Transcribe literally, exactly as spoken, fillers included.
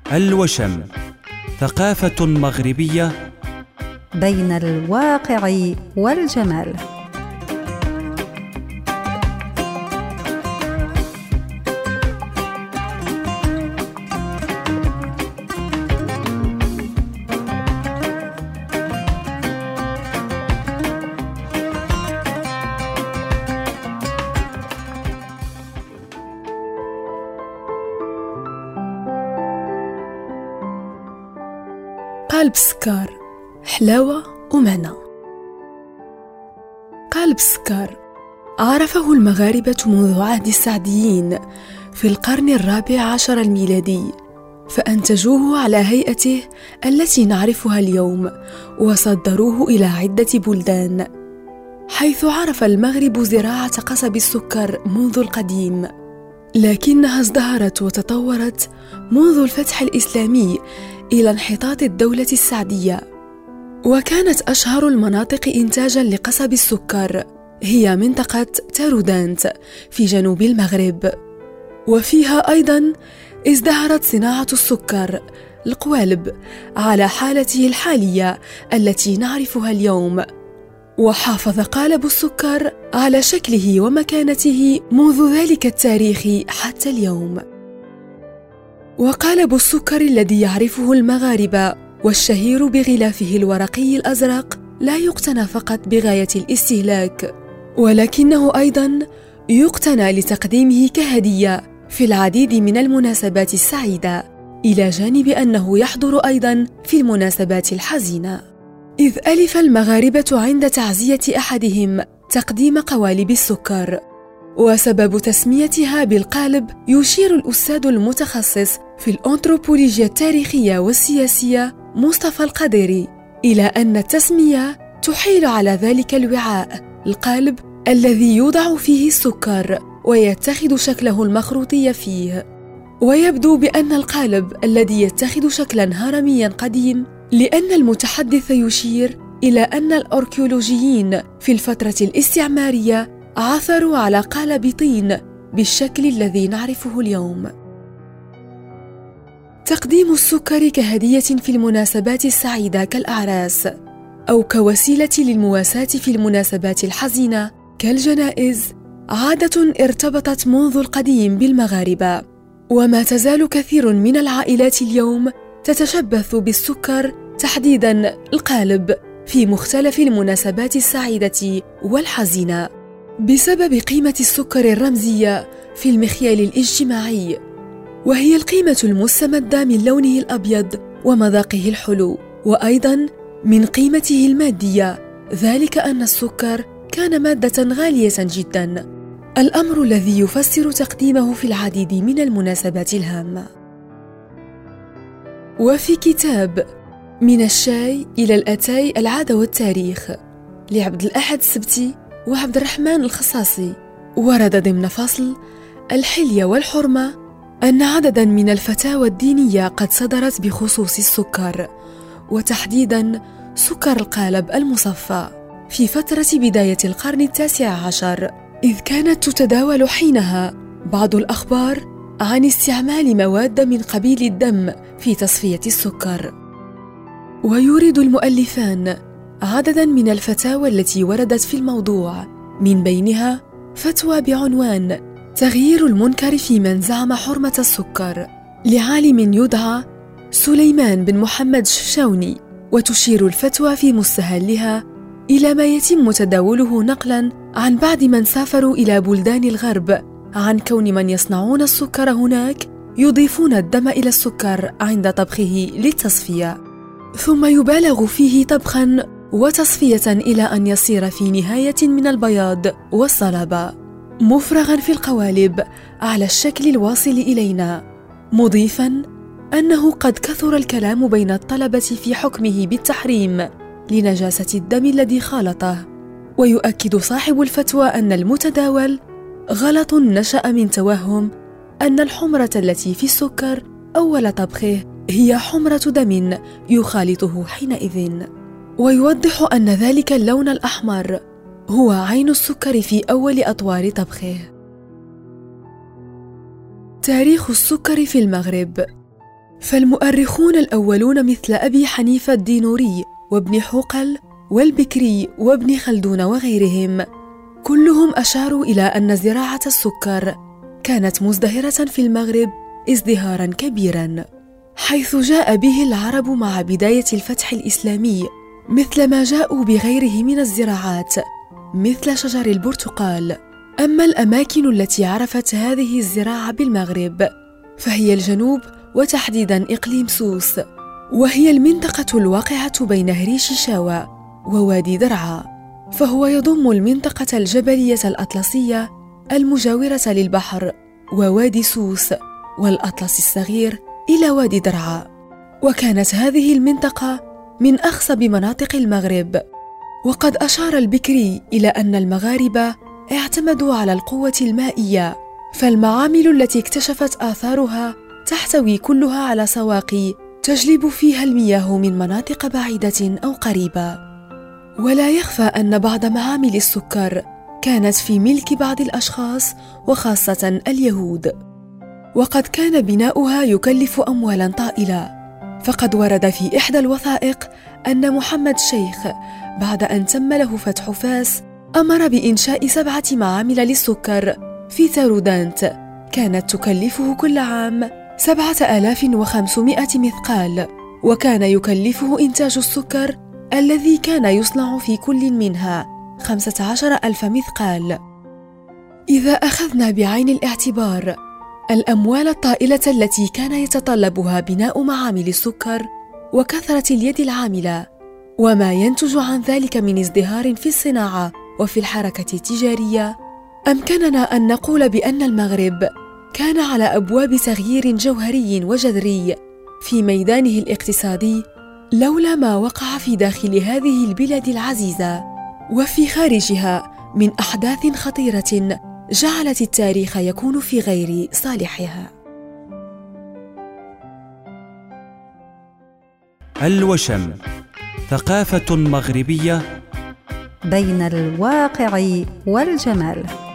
الوشم، ثقافة مغربية بين الواقع والجمال. قالب السكر، حلاوة ومعنى. قالب السكر عرفه المغاربة منذ عهد السعديين في القرن الرابع عشر الميلادي، فأنتجوه على هيئته التي نعرفها اليوم وصدروه إلى عدة بلدان، حيث عرف المغرب زراعة قصب السكر منذ القديم، لكنها ازدهرت وتطورت منذ الفتح الإسلامي إلى انحطاط الدولة السعدية. وكانت أشهر المناطق إنتاجاً لقصب السكر هي منطقة تارودانت في جنوب المغرب، وفيها أيضاً ازدهرت صناعة السكر القوالب على حالته الحالية التي نعرفها اليوم، وحافظ قالب السكر على شكله ومكانته منذ ذلك التاريخ حتى اليوم. وقالب السكر الذي يعرفه المغاربة والشهير بغلافه الورقي الأزرق لا يقتنى فقط بغاية الاستهلاك، ولكنه أيضاً يقتنى لتقديمه كهدية في العديد من المناسبات السعيدة، إلى جانب أنه يحضر أيضاً في المناسبات الحزينة، إذ ألف المغاربة عند تعزية أحدهم تقديم قوالب السكر. وسبب تسميتها بالقالب يشير الأستاذ المتخصص في الأنثروبولوجيا التاريخية والسياسية مصطفى القديري إلى أن التسمية تحيل على ذلك الوعاء القالب الذي يوضع فيه السكر ويتخذ شكله المخروطي فيه. ويبدو بأن القالب الذي يتخذ شكلا هرميا قديم، لأن المتحدث يشير إلى أن الأركيولوجيين في الفترة الاستعمارية عثروا على قالب طين بالشكل الذي نعرفه اليوم. تقديم السكر كهدية في المناسبات السعيدة كالأعراس، أو كوسيلة للمواساة في المناسبات الحزينة كالجنائز، عادة ارتبطت منذ القديم بالمغاربة، وما تزال كثير من العائلات اليوم تتشبث بالسكر، تحديداً القالب، في مختلف المناسبات السعيدة والحزينة، بسبب قيمة السكر الرمزية في المخيال الاجتماعي، وهي القيمة المستمدة من لونه الأبيض ومذاقه الحلو، وأيضاً من قيمته المادية، ذلك أن السكر كان مادة غالية جداً، الأمر الذي يفسر تقديمه في العديد من المناسبات الهامة. وفي كتاب من الشاي إلى الأتاي العادة والتاريخ لعبد الأحد السبتي وعبد الرحمن الخصاصي، ورد ضمن فصل الحلية والحرمة أن عدداً من الفتاوى الدينية قد صدرت بخصوص السكر، وتحديداً سكر القالب المصفى، في فترة بداية القرن التاسع عشر، إذ كانت تتداول حينها بعض الأخبار عن استعمال مواد من قبيل الدم في تصفية السكر. ويورد المؤلفان عدداً من الفتاوى التي وردت في الموضوع، من بينها فتوى بعنوان تغيير المنكر في من زعم حرمة السكر لعالم يدعى سليمان بن محمد الشفشاوني، وتشير الفتوى في مستهلها إلى ما يتم تداوله نقلاً عن بعض من سافروا إلى بلدان الغرب عن كون من يصنعون السكر هناك يضيفون الدم إلى السكر عند طبخه للتصفية، ثم يبالغ فيه طبخاً وتصفية إلى أن يصير في نهاية من البياض والصلابة، مفرغاً في القوالب على الشكل الواصل إلينا، مضيفاً أنه قد كثر الكلام بين الطلبة في حكمه بالتحريم لنجاسة الدم الذي خالطه. ويؤكد صاحب الفتوى أن المتداول غلط نشأ من توهم أن الحمرة التي في السكر أول طبخه هي حمرة دم يخالطه حينئذ، ويوضح أن ذلك اللون الأحمر هو عين السكر في أول أطوار طبخه. تاريخ السكر في المغرب. فالمؤرخون الأولون مثل أبي حنيفة الدينوري وابن حوقل والبكري وابن خلدون وغيرهم كلهم أشاروا إلى أن زراعة السكر كانت مزدهرة في المغرب ازدهاراً كبيراً، حيث جاء به العرب مع بداية الفتح الإسلامي، مثل ما جاءوا بغيره من الزراعات مثل شجر البرتقال. أما الأماكن التي عرفت هذه الزراعة بالمغرب فهي الجنوب، وتحديداً إقليم سوس، وهي المنطقة الواقعة بين هريش شاوى ووادي درعا، فهو يضم المنطقة الجبلية الأطلسية المجاورة للبحر ووادي سوس والأطلس الصغير إلى وادي درعا. وكانت هذه المنطقة من أخصب مناطق المغرب. وقد أشار البكري إلى أن المغاربة اعتمدوا على القوة المائية، فالمعامل التي اكتشفت آثارها تحتوي كلها على سواقي تجلب فيها المياه من مناطق بعيدة أو قريبة. ولا يخفى أن بعض معامل السكر كانت في ملك بعض الأشخاص وخاصة اليهود، وقد كان بناؤها يكلف أموالا طائلة. فقد ورد في إحدى الوثائق أن محمد شيخ بعد أن تم له فتح فاس أمر بإنشاء سبعة معامل للسكر في تارودانت كانت تكلفه كل عام سبعة آلاف وخمسمائة مثقال، وكان يكلفه إنتاج السكر الذي كان يصنع في كل منها خمسة عشر ألف مثقال. إذا أخذنا بعين الاعتبار الأموال الطائلة التي كان يتطلبها بناء معامل السكر وكثرة اليد العاملة وما ينتج عن ذلك من ازدهار في الصناعة وفي الحركة التجارية، أمكننا أن نقول بأن المغرب كان على أبواب تغيير جوهري وجذري في ميدانه الاقتصادي، لولا ما وقع في داخل هذه البلاد العزيزة وفي خارجها من أحداث خطيرة جعلت التاريخ يكون في غير صالحها. الوشم، ثقافة مغربية بين الواقع والجمال.